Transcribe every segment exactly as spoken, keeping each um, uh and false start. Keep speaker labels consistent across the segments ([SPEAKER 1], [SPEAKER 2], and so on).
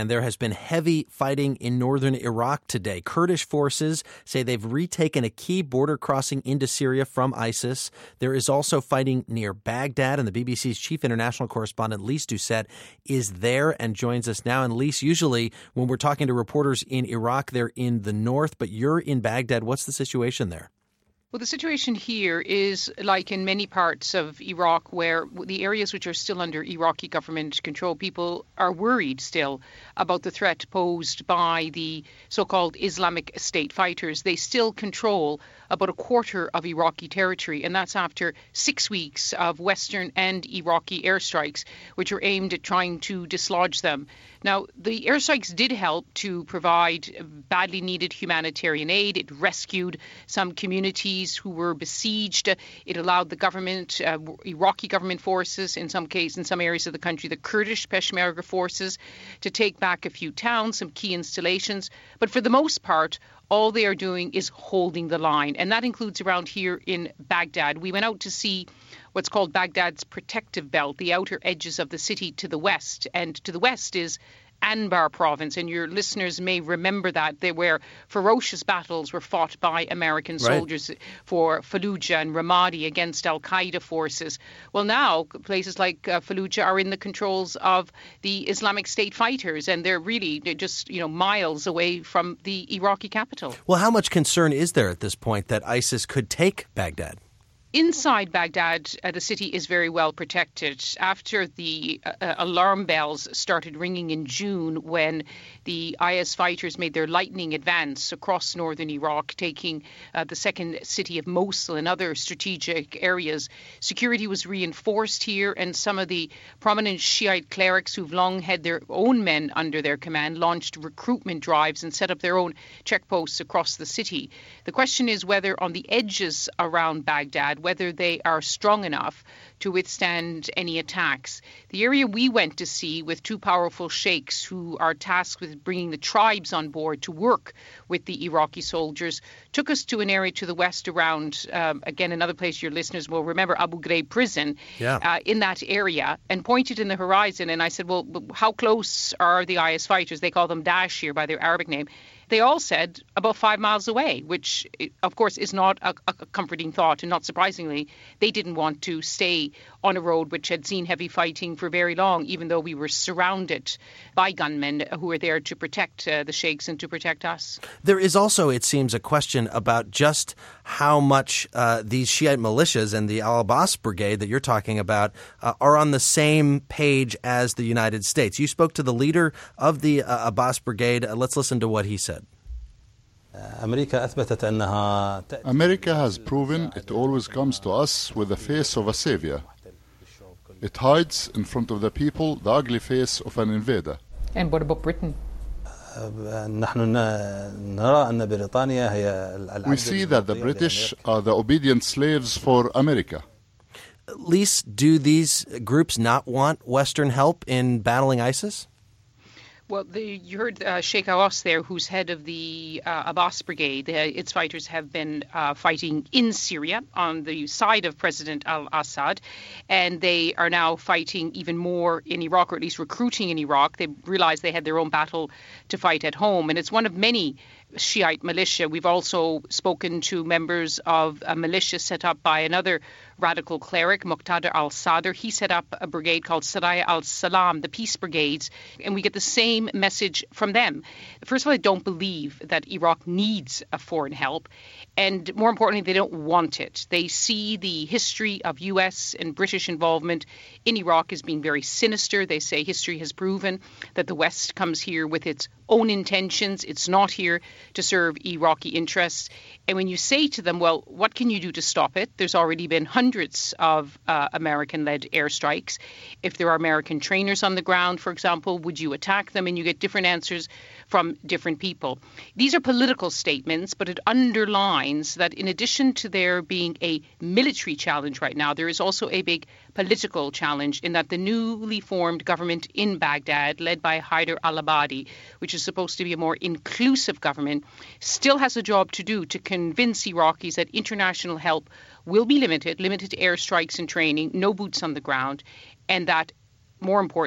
[SPEAKER 1] and there has been heavy fighting in northern Iraq today. Kurdish forces say they've retaken a key border crossing into Syria from ISIS. There is also fighting near Baghdad, and the B B C's chief international correspondent, Lise Doucette, is there and joins us now. And Lise, usually when we're talking to reporters in Iraq, they're in the north, but you're in Baghdad. What's the situation there?
[SPEAKER 2] Well, the situation here is like in many parts of Iraq, where the areas which are still under Iraqi government control, people are worried still about the threat posed by the so-called Islamic State fighters. They still control about a quarter of Iraqi territory, and that's after six weeks of Western and Iraqi airstrikes, which are aimed at trying to dislodge them. Now, the airstrikes did help to provide badly needed humanitarian aid. It rescued some communities who were besieged. It allowed the government, uh, Iraqi government forces, in some cases, in some areas of the country, the Kurdish Peshmerga forces, to take back a few towns, some key installations. But for the most part, all they are doing is holding the line. And that includes around here in Baghdad. We went out to see what's called Baghdad's protective belt, the outer edges of the city to the west. And to the west is Anbar province, and your listeners may remember that, there where ferocious battles were fought by American soldiers right. for Fallujah and Ramadi against Al-Qaeda forces. Well, now places like uh, Fallujah are in the controls of the Islamic State fighters, and they're really they're just you know miles away from the Iraqi capital.
[SPEAKER 1] Well, how much concern is there at this point that ISIS could take Baghdad?
[SPEAKER 2] Inside Baghdad, uh, the city is very well protected. After the uh, alarm bells started ringing in June, when the I S fighters made their lightning advance across northern Iraq, taking uh, the second city of Mosul and other strategic areas, security was reinforced here, and some of the prominent Shiite clerics who've long had their own men under their command launched recruitment drives and set up their own checkposts across the city. The question is whether on the edges around Baghdad, whether they are strong enough to withstand any attacks. The area we went to see with two powerful sheikhs who are tasked with bringing the tribes on board to work with the Iraqi soldiers took us to an area to the west around, um, again, another place your listeners will remember, Abu Ghraib prison,
[SPEAKER 1] yeah.
[SPEAKER 2] uh, in that area, and pointed in the horizon. And I said, well, how close are the I S fighters? They call them Daesh here by their Arabic name. They all said about five miles away, which, of course, is not a, a comforting thought. And not surprisingly, they didn't want to stay on a road which had seen heavy fighting for very long, even though we were surrounded by gunmen who were there to protect uh, the sheikhs and to protect us.
[SPEAKER 1] There is also, it seems, a question about just how much uh, these Shiite militias and the Al-Abbas Brigade that you're talking about uh, are on the same page as the United States. You spoke to the leader of the uh, Abbas Brigade. Uh, let's listen to what he said.
[SPEAKER 3] America has proven it always comes to us with the face of a savior. It hides in front of the people the ugly face of an invader.
[SPEAKER 2] And what about Britain?
[SPEAKER 3] We see that the British are the obedient slaves for America.
[SPEAKER 1] Lise, do these groups not want Western help in battling ISIS?
[SPEAKER 2] Well, the, you heard uh, Sheikh Awas there, who's head of the uh, Abbas Brigade. Uh, its fighters have been uh, fighting in Syria on the side of President al-Assad, and they are now fighting even more in Iraq, or at least recruiting in Iraq. They realized they had their own battle to fight at home, and it's one of many Shiite militia. We've also spoken to members of a militia set up by another radical cleric, Muqtada al-Sadr. He set up a brigade called Saraya al-Salam, the Peace Brigades, and we get the same message from them. First of all, I don't believe that Iraq needs a foreign help, and more importantly, they don't want it. They see the history of U S and British involvement in Iraq as being very sinister. They say history has proven that the West comes here with its own intentions. It's not here to serve Iraqi interests. And when you say to them, well, what can you do to stop it? There's already been hundreds of uh, American-led airstrikes. If there are American trainers on the ground, for example, would you attack them? And you get different answers from different people. These are political statements, but it underlines that in addition to there being a military challenge right now, there is also a big political challenge in that the newly formed government in Baghdad, led by Haider al-Abadi, which is supposed to be a more inclusive government, still has a job to do to convince Iraqis that international help will be limited, limited to airstrikes and training, no boots on the ground, and that, more importantly,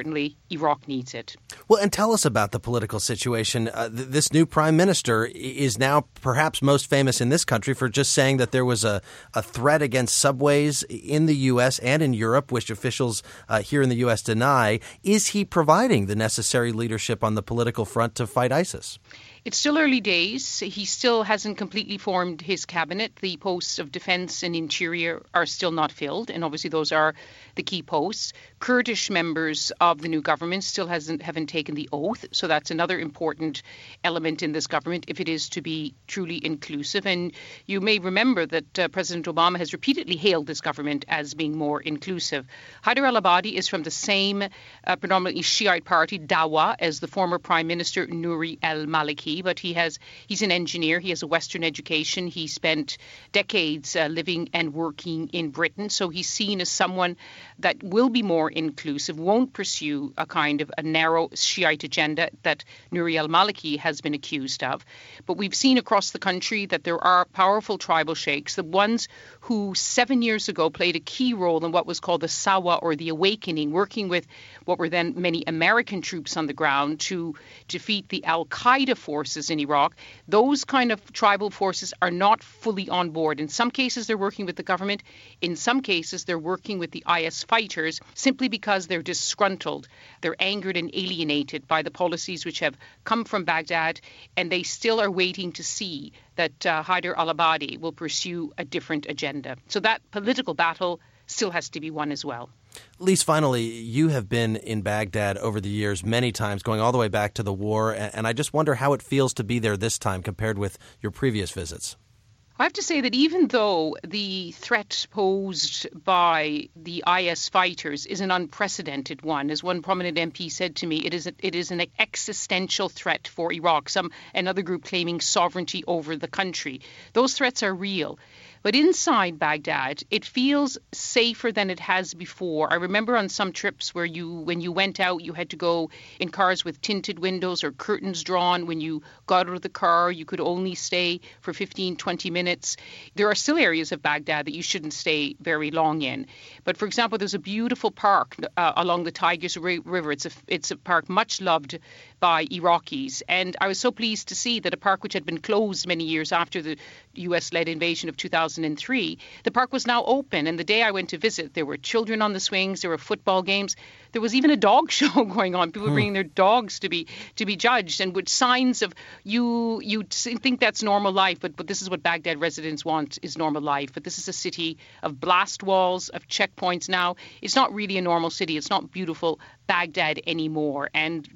[SPEAKER 2] Iraq needs it.
[SPEAKER 1] Well, and tell us about the political situation. Uh, th- this new prime minister is now perhaps most famous in this country for just saying that there was a, a threat against subways in the U S and in Europe, which officials uh, here in the U S deny. Is he providing the necessary leadership on the political front to fight ISIS?
[SPEAKER 2] It's still early days. He still hasn't completely formed his cabinet. The posts of defence and interior are still not filled, and obviously those are the key posts. Kurdish members of the new government still hasn't haven't taken the oath, so that's another important element in this government if it is to be truly inclusive. And you may remember that uh, President Obama has repeatedly hailed this government as being more inclusive. Haider al-Abadi is from the same uh, predominantly Shiite party, Dawa, as the former Prime Minister Nouri al-Maliki. But he has he's an engineer. He has a Western education. He spent decades uh, living and working in Britain. So he's seen as someone that will be more inclusive, won't pursue a kind of a narrow Shiite agenda that Nouri al-Maliki has been accused of. But we've seen across the country that there are powerful tribal sheikhs, the ones who seven years ago played a key role in what was called the Sawa or the Awakening, working with what were then many American troops on the ground to defeat the al-Qaeda forces in Iraq. Those kind of tribal forces are not fully on board. In some cases, they're working with the government. In some cases, they're working with the I S fighters simply because they're disgruntled. They're angered and alienated by the policies which have come from Baghdad, and they still are waiting to see that uh, Haider al-Abadi will pursue a different agenda. So that political battle still has to be won as well.
[SPEAKER 1] Lise, finally, you have been in Baghdad over the years many times, going all the way back to the war, and I just wonder how it feels to be there this time compared with your previous visits.
[SPEAKER 2] I have to say that even though the threat posed by the I S fighters is an unprecedented one, as one prominent M P said to me, it is a, it is an existential threat for Iraq, some another group claiming sovereignty over the country. Those threats are real. But inside Baghdad, it feels safer than it has before. I remember on some trips where you, when you went out, you had to go in cars with tinted windows or curtains drawn. When you got out of the car, you could only stay for fifteen, twenty minutes. There are still areas of Baghdad that you shouldn't stay very long in. But for example, there's a beautiful park uh, along the Tigris River. It's a, it's a park much loved by Iraqis. And I was so pleased to see that a park which had been closed many years after the U S-led invasion of two thousand three, the park was now open. And the day I went to visit, there were children on the swings, there were football games. There was even a dog show going on. People were bringing their dogs to be to be judged, and with signs of you you think that's normal life, but but this is what Baghdad residents want is normal life. But this is a city of blast walls, of checkpoints now. It's not really a normal city. It's not beautiful Baghdad anymore. And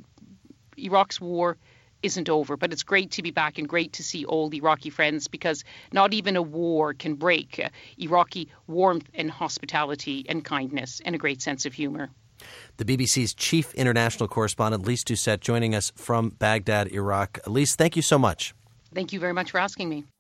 [SPEAKER 2] Iraq's war isn't over, but it's great to be back and great to see old Iraqi friends, because not even a war can break uh, Iraqi warmth and hospitality and kindness and a great sense of humor.
[SPEAKER 1] The B B C's chief international correspondent, Lise Doucette, joining us from Baghdad, Iraq. Lise, thank you so much.
[SPEAKER 2] Thank you very much for asking me.